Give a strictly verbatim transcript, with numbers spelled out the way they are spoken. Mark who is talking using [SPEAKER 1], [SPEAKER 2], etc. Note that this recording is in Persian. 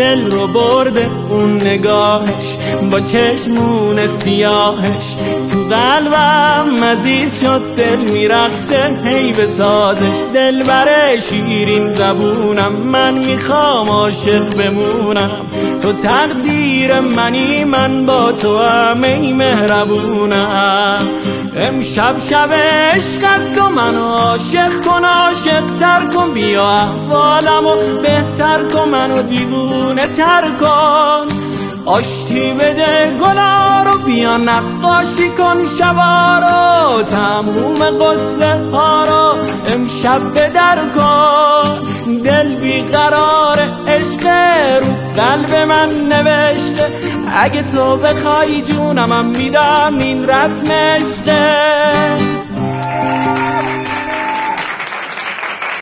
[SPEAKER 1] دل رو برده اون نگاهش با چشمون سیاهش، تو قلبم مزید شد دل میرقصه هی به سازش. دل بره شیرین زبونم من میخوام عاشق بمونم، تو تقدیر منی من با تو هم ای مهربونم. امشب شب عشق است و منو عاشق کن، عاشق تر کن، بیا احوالمو بهتر کن، منو دیوونه تر کن. آشتی بده گلا رو بیا نقاشی کن شبا رو، تموم قصه ها رو امشب بدر کن. دل بیقرار عشق رو قلب من نوشته، اگه تو بخوای جونم هم میدم این رسم عشقه.